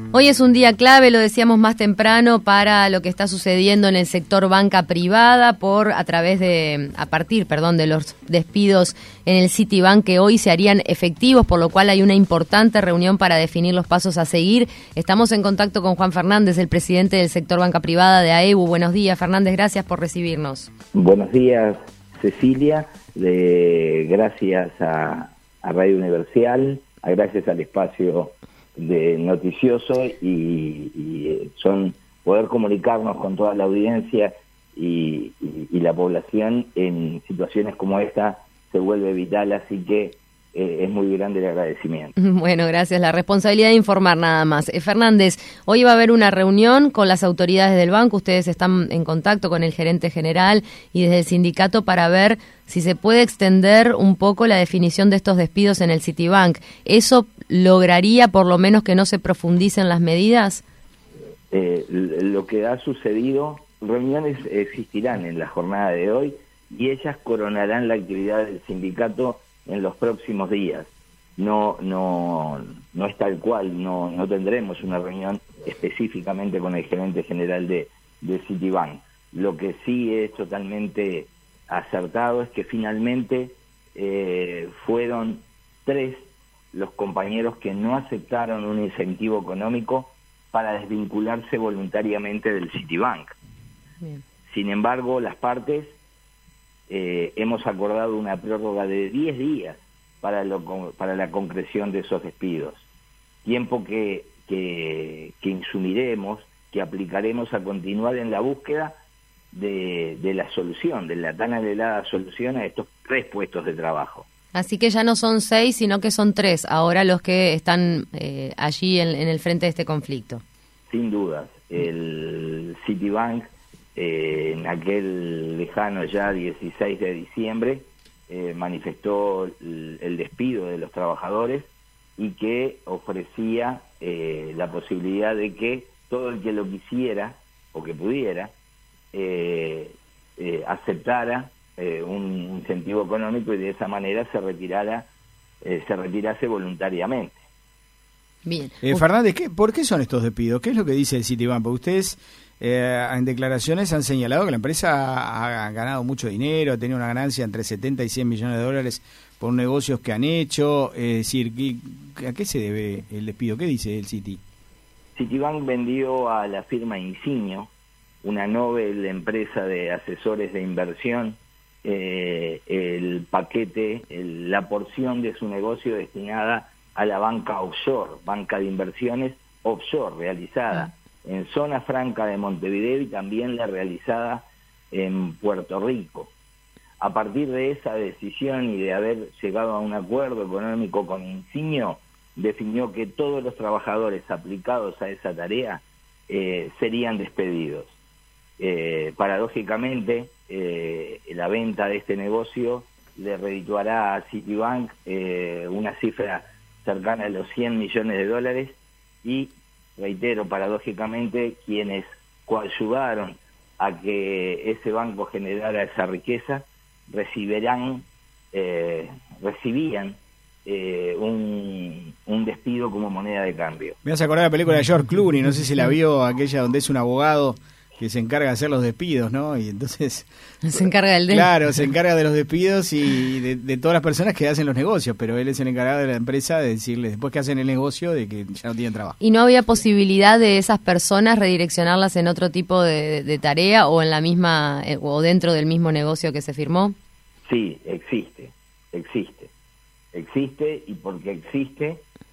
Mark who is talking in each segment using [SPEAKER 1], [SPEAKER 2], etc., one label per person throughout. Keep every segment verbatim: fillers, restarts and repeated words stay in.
[SPEAKER 1] Hoy es un día clave, lo decíamos más temprano, para lo que está sucediendo en el sector banca privada por a través de, a partir, perdón, de los despidos en el Citibank que hoy se harían efectivos, por lo cual hay una importante reunión para definir los pasos a seguir. Estamos en contacto con Juan Fernández, el presidente del sector banca privada de A E B U. Buenos días, Fernández, gracias por recibirnos.
[SPEAKER 2] Buenos días, Cecilia, de, gracias a, a Radio Universal, a gracias al espacio de noticioso y, y son poder comunicarnos con toda la audiencia y, y, y la población en situaciones como esta se vuelve vital, así que eh, es muy grande el agradecimiento.
[SPEAKER 1] Bueno, gracias. La responsabilidad de informar nada más. Eh, Fernández, hoy va a haber una reunión con las autoridades del banco, ustedes están en contacto con el gerente general y desde el sindicato para ver si se puede extender un poco la definición de estos despidos en el Citibank. ¿Eso lograría por lo menos que no se profundicen las medidas?
[SPEAKER 2] Eh, lo que ha sucedido, reuniones existirán en la jornada de hoy y ellas coronarán la actividad del sindicato en los próximos días. No, no, no es tal cual, no, no tendremos una reunión específicamente con el gerente general de, de Citibank. Lo que sí es totalmente acertado es que finalmente eh, fueron tres los compañeros que no aceptaron un incentivo económico para desvincularse voluntariamente del Citibank. Bien. Sin embargo, las partes eh, hemos acordado una prórroga de diez días para, lo, para la concreción de esos despidos. Tiempo que, que, que insumiremos, que aplicaremos a continuar en la búsqueda de, de la solución, de la tan anhelada solución a estos tres puestos de trabajo.
[SPEAKER 1] Así que ya no son seis, sino que son tres ahora los que están eh, allí en, en el frente de este conflicto.
[SPEAKER 2] Sin dudas. El Citibank, eh, en aquel lejano ya dieciséis de diciembre, eh, manifestó el, el despido de los trabajadores y que ofrecía eh, la posibilidad de que todo el que lo quisiera o que pudiera eh, eh, aceptara Eh, un incentivo económico y de esa manera se retirara eh, se retirase voluntariamente.
[SPEAKER 3] Bien. Eh, Fernández, ¿qué, ¿por qué son estos despidos? ¿Qué es lo que dice el Citibank? Porque ustedes eh, en declaraciones han señalado que la empresa ha, ha ganado mucho dinero, ha tenido una ganancia entre setenta y cien millones de dólares por negocios que han hecho. Es decir, ¿a qué se debe el despido? ¿Qué dice el Citi?
[SPEAKER 2] Citibank vendió a la firma Insigno, una Nobel empresa de asesores de inversión, Eh, el paquete, el, la porción de su negocio destinada a la banca offshore, banca de inversiones offshore, realizada ah. en zona franca de Montevideo y también la realizada en Puerto Rico. A partir de esa decisión y de haber llegado a un acuerdo económico con Insigno, definió que todos los trabajadores aplicados a esa tarea eh, serían despedidos. Eh, paradójicamente, eh, la venta de este negocio le redituará a Citibank eh, una cifra cercana a los cien millones de dólares y, reitero, paradójicamente, quienes coadyuvaron a que ese banco generara esa riqueza recibirán, eh, recibían eh, un, un despido como moneda de cambio.
[SPEAKER 3] Me vas a acordar la película de George Clooney, no sé si la vio, aquella donde es un abogado que se encarga de hacer los despidos, ¿no? Y entonces
[SPEAKER 1] se encarga del
[SPEAKER 3] claro, se encarga de los despidos y de, de todas las personas que hacen los negocios, pero él es el encargado de la empresa de decirles después que hacen el negocio de que ya no tienen trabajo.
[SPEAKER 1] ¿Y no había posibilidad de esas personas redireccionarlas en otro tipo de, de tarea o en la misma eh, o dentro del mismo negocio que se firmó?
[SPEAKER 2] Sí, existe, existe, existe y porque existe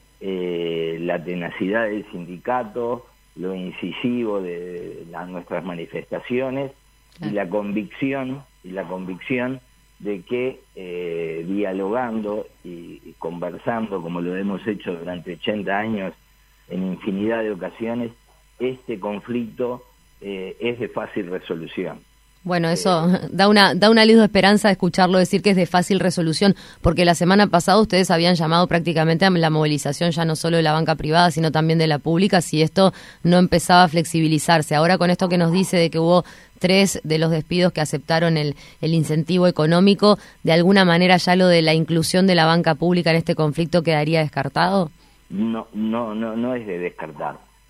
[SPEAKER 2] eh, la tenacidad del sindicato, lo incisivo de las nuestras manifestaciones y la convicción y la convicción de que eh, dialogando y, y conversando como lo hemos hecho durante ochenta años en infinidad de ocasiones, este conflicto eh, es de fácil resolución.
[SPEAKER 1] Bueno, eso da una da una luz de esperanza escucharlo decir que es de fácil resolución, porque la semana pasada ustedes habían llamado prácticamente a la movilización ya no solo de la banca privada, sino también de la pública, si esto no empezaba a flexibilizarse. Ahora con esto que nos dice de que hubo tres de los despidos que aceptaron el, el incentivo económico, ¿de alguna manera ya lo de la inclusión de la banca pública en este conflicto quedaría descartado?
[SPEAKER 2] No, no, no, no es de descartar.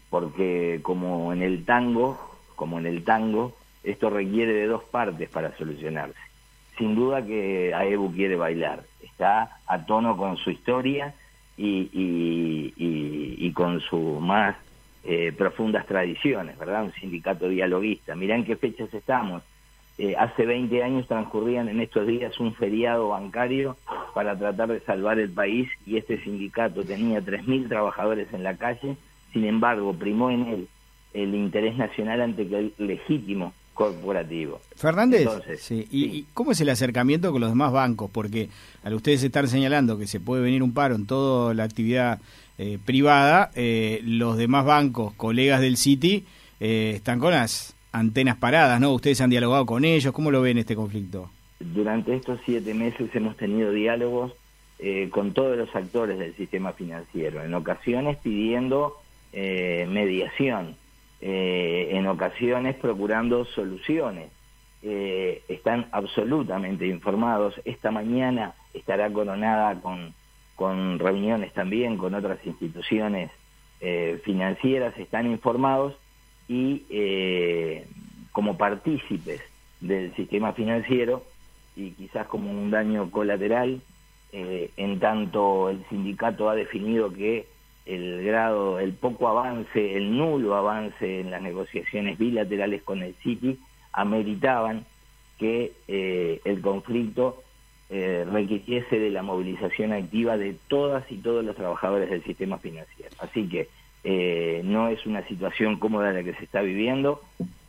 [SPEAKER 2] porque como en el tango, como en el tango, esto requiere de dos partes para solucionarse. Sin duda que AEBU quiere bailar, está a tono con su historia y, y, y, y con sus más eh, profundas tradiciones, ¿verdad? Un sindicato dialoguista. Mirá en qué fechas estamos. Eh, hace veinte años transcurrían en estos días un feriado bancario para tratar de salvar el país y este sindicato tenía tres mil trabajadores en la calle, sin embargo primó en él el interés nacional ante el legítimo corporativo.
[SPEAKER 3] Fernández, Entonces, sí. ¿Y, sí. ¿y cómo es el acercamiento con los demás bancos? Porque al ustedes estar señalando que se puede venir un paro en toda la actividad eh, privada, eh, los demás bancos, colegas del Citi, eh, están con las antenas paradas, ¿no? Ustedes han dialogado con ellos, ¿cómo lo ven este conflicto?
[SPEAKER 2] Durante estos siete meses hemos tenido diálogos eh, con todos los actores del sistema financiero, en ocasiones pidiendo eh, mediación, eh, en ocasiones procurando soluciones. Eh, están absolutamente informados. Esta mañana estará coronada con, con reuniones también con otras instituciones eh, financieras, están informados y eh, como partícipes del sistema financiero y quizás como un daño colateral, eh, en tanto el sindicato ha definido que el grado, el poco avance, el nulo avance en las negociaciones bilaterales con el Citi ameritaban que eh, el conflicto eh, requiriese de la movilización activa de todas y todos los trabajadores del sistema financiero. Así que Eh, no es una situación cómoda la que se está viviendo,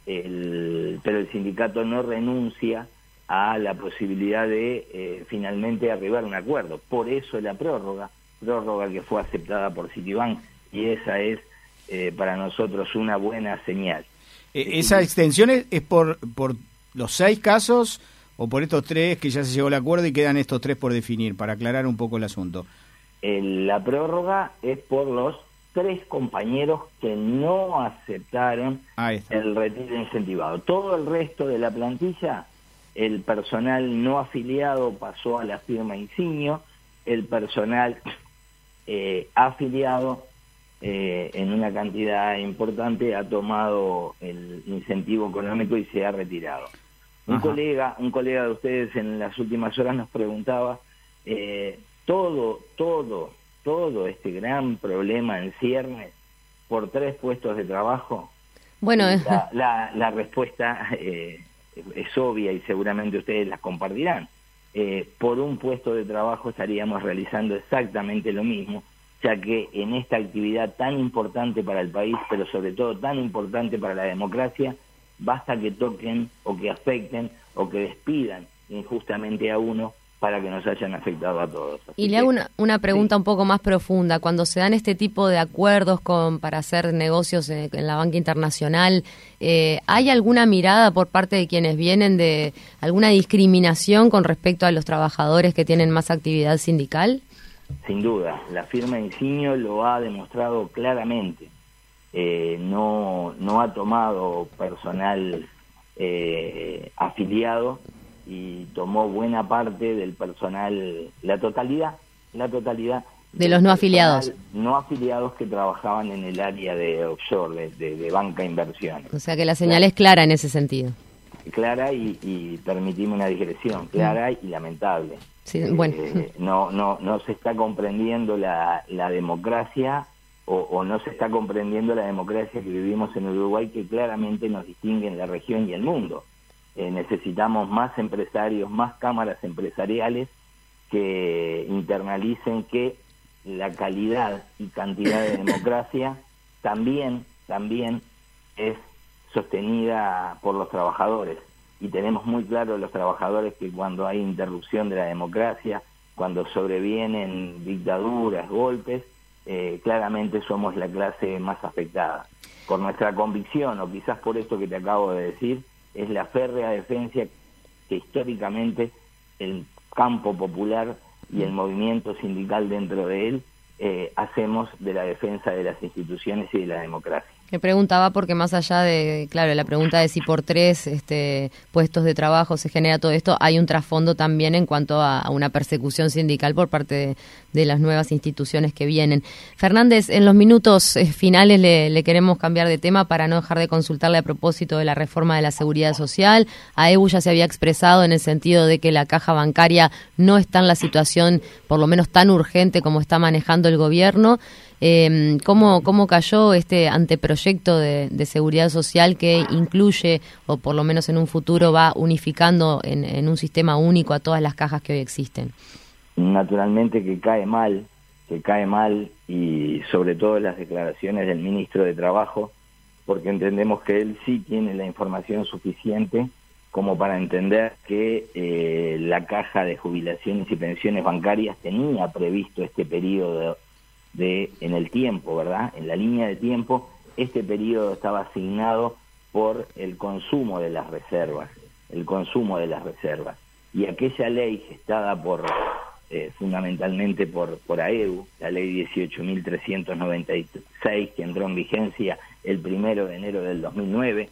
[SPEAKER 2] el, pero el sindicato no renuncia a la posibilidad de eh, finalmente arribar a un acuerdo. Por eso la prórroga, prórroga que fue aceptada por Citibank, y esa es eh, para nosotros una buena señal.
[SPEAKER 3] Eh, ¿Esa extensión es, es por, por los seis casos o por estos tres que ya se llegó al acuerdo y quedan estos tres por definir, para aclarar un poco el asunto?
[SPEAKER 2] El, la prórroga es por los tres compañeros que no aceptaron el retiro incentivado. Todo el resto de la plantilla, el personal no afiliado pasó a la firma Insigno, el personal eh, afiliado eh, en una cantidad importante ha tomado el incentivo económico y se ha retirado. Un Ajá. colega, un colega de ustedes en las últimas horas nos preguntaba eh, todo, todo. todo este gran problema en ciernes por tres puestos de trabajo?
[SPEAKER 1] Bueno,
[SPEAKER 2] la, la, la respuesta eh, es obvia y seguramente ustedes la compartirán. Eh, por un puesto de trabajo estaríamos realizando exactamente lo mismo, ya que en esta actividad tan importante para el país, pero sobre todo tan importante para la democracia, basta que toquen o que afecten o que despidan injustamente a uno para que nos hayan afectado a todos. Así
[SPEAKER 1] y le hago una, una pregunta sí. un poco más profunda. Cuando se dan este tipo de acuerdos con para hacer negocios en, en la banca internacional, eh, ¿hay alguna mirada por parte de quienes vienen de alguna discriminación con respecto a los trabajadores que tienen más actividad sindical?
[SPEAKER 2] Sin duda, la firma Insigno lo ha demostrado claramente. Eh, no, no ha tomado personal eh, afiliado y tomó buena parte del personal, la totalidad, la totalidad
[SPEAKER 1] de los no afiliados,
[SPEAKER 2] no afiliados que trabajaban en el área de offshore, de, de, de banca inversiones.
[SPEAKER 1] O sea que la señal es clara en ese sentido.
[SPEAKER 2] Clara y, y permitimos una digresión, clara mm. y lamentable.
[SPEAKER 1] Sí, bueno.
[SPEAKER 2] Eh, no, no, no se está comprendiendo la, la democracia o, o no se está comprendiendo la democracia que vivimos en Uruguay, que claramente nos distingue en la región y el mundo. Eh, necesitamos más empresarios, más cámaras empresariales que internalicen que la calidad y cantidad de democracia también, también es sostenida por los trabajadores. Y tenemos muy claro los trabajadores que cuando hay interrupción de la democracia, cuando sobrevienen dictaduras, golpes, eh, claramente somos la clase más afectada. Por nuestra convicción, o quizás por esto que te acabo de decir, es la férrea defensa que históricamente el campo popular y el movimiento sindical dentro de él eh, hacemos de la defensa de las instituciones y de la democracia.
[SPEAKER 1] Me preguntaba porque más allá de, claro, la pregunta de si por tres este, puestos de trabajo se genera todo esto, hay un trasfondo también en cuanto a, a una persecución sindical por parte de, de las nuevas instituciones que vienen. Fernández, en los minutos eh, finales le, le queremos cambiar de tema para no dejar de consultarle a propósito de la reforma de la seguridad social. A E B U ya se había expresado en el sentido de que la caja bancaria no está en la situación, por lo menos tan urgente como está manejando el gobierno. Eh, ¿cómo, ¿Cómo cayó este anteproyecto de, de seguridad social que incluye, o por lo menos en un futuro va unificando en, en un sistema único a todas las cajas que hoy existen?
[SPEAKER 2] Naturalmente que cae mal, que cae mal y sobre todo las declaraciones del ministro de Trabajo, porque entendemos que él sí tiene la información suficiente como para entender que eh, la caja de jubilaciones y pensiones bancarias tenía previsto este periodo de de en el tiempo, ¿verdad? En la línea de tiempo, este periodo estaba asignado por el consumo de las reservas, el consumo de las reservas. Y aquella ley gestada por, eh, fundamentalmente por, por A E B U, la ley dieciocho mil trescientos noventa y seis, que entró en vigencia el primero de enero del dos mil nueve,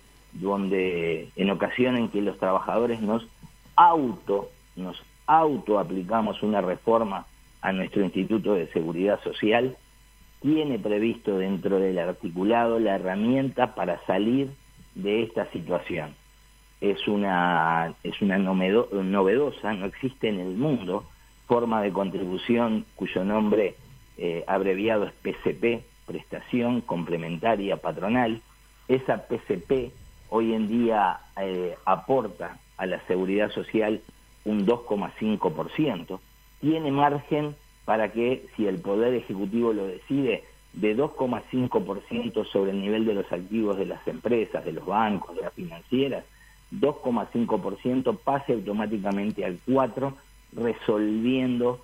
[SPEAKER 2] donde en ocasiones en que los trabajadores nos auto, nos auto aplicamos una reforma a nuestro Instituto de Seguridad Social, tiene previsto dentro del articulado la herramienta para salir de esta situación. Es una, es una novedo, novedosa, no existe en el mundo, forma de contribución cuyo nombre eh, abreviado es P C P, Prestación Complementaria Patronal. Esa P C P hoy en día eh, aporta a la seguridad social un dos coma cinco por ciento, tiene margen para que, si el Poder Ejecutivo lo decide, de dos coma cinco por ciento sobre el nivel de los activos de las empresas, de los bancos, de las financieras, dos coma cinco por ciento pase automáticamente al cuatro por ciento, resolviendo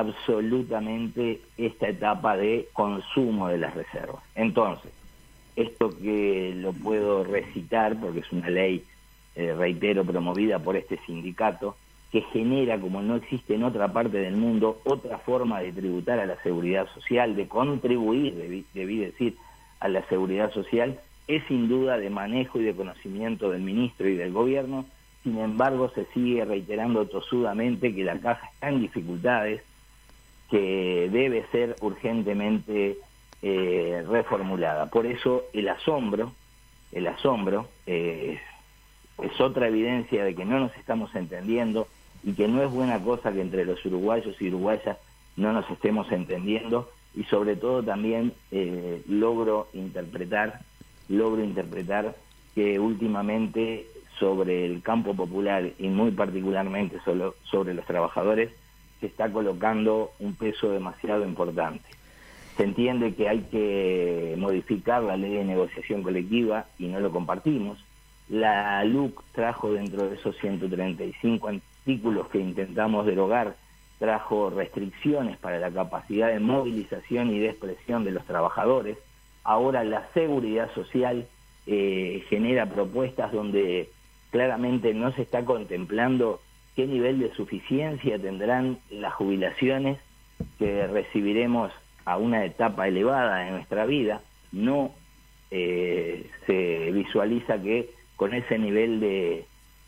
[SPEAKER 2] absolutamente esta etapa de consumo de las reservas. Entonces, esto que lo puedo recitar, porque es una ley, eh, reitero, promovida por este sindicato, que genera, como no existe en otra parte del mundo, otra forma de tributar a la seguridad social, de contribuir, debí, debí decir, a la seguridad social, es sin duda de manejo y de conocimiento del ministro y del gobierno. Sin embargo, se sigue reiterando tosudamente que la caja está en dificultades, que debe ser urgentemente eh, reformulada. Por eso el asombro, el asombro eh, es otra evidencia de que no nos estamos entendiendo, y que no es buena cosa que entre los uruguayos y uruguayas no nos estemos entendiendo, y sobre todo también eh, logro interpretar, logro interpretar que últimamente sobre el campo popular y muy particularmente sobre, sobre los trabajadores se está colocando un peso demasiado importante. Se entiende que hay que modificar la ley de negociación colectiva y no lo compartimos. La L U C trajo dentro de esos ciento treinta y cinco artículos que intentamos derogar, trajo restricciones para la capacidad de movilización y de expresión de los trabajadores. Ahora la seguridad social eh, genera propuestas donde claramente no se está contemplando qué nivel de suficiencia tendrán las jubilaciones que recibiremos a una etapa elevada de nuestra vida. No eh, se visualiza que con ese nivel de,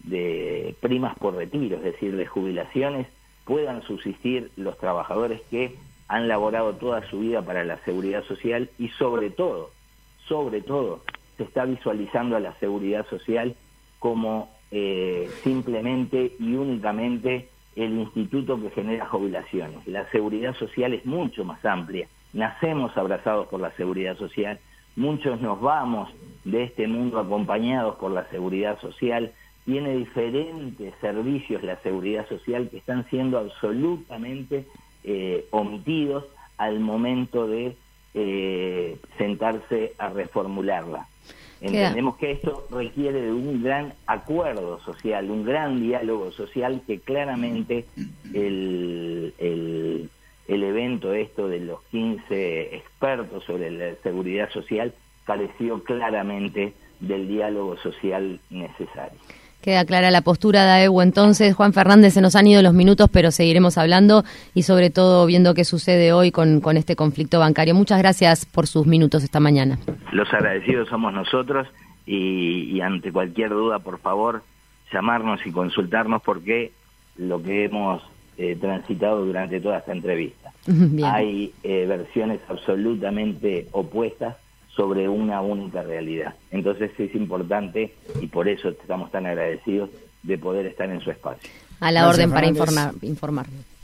[SPEAKER 2] de primas por retiro, es decir, de jubilaciones, puedan subsistir los trabajadores que han laborado toda su vida para la seguridad social, y sobre todo, sobre todo, se está visualizando a la seguridad social como eh, simplemente y únicamente el instituto que genera jubilaciones. La seguridad social es mucho más amplia, nacemos abrazados por la seguridad social, muchos nos vamos de este mundo acompañados por la seguridad social, tiene diferentes servicios la seguridad social que están siendo absolutamente eh, omitidos al momento de eh, sentarse a reformularla. Entendemos que esto requiere de un gran acuerdo social, un gran diálogo social, que claramente el, el, el evento esto de los quince expertos sobre la seguridad social careció claramente del diálogo social necesario.
[SPEAKER 1] Queda clara la postura de A E U. Entonces, Juan Fernández, se nos han ido los minutos, pero seguiremos hablando y sobre todo viendo qué sucede hoy con, con este conflicto bancario. Muchas gracias por sus minutos esta mañana.
[SPEAKER 2] Los agradecidos somos nosotros y, y ante cualquier duda, por favor, llamarnos y consultarnos, porque lo que hemos eh, transitado durante toda esta entrevista. Bien. Hay eh, versiones absolutamente opuestas sobre una única realidad. Entonces es importante, y por eso estamos tan agradecidos de poder estar en su espacio.
[SPEAKER 1] A la Gracias, orden para informar, informar.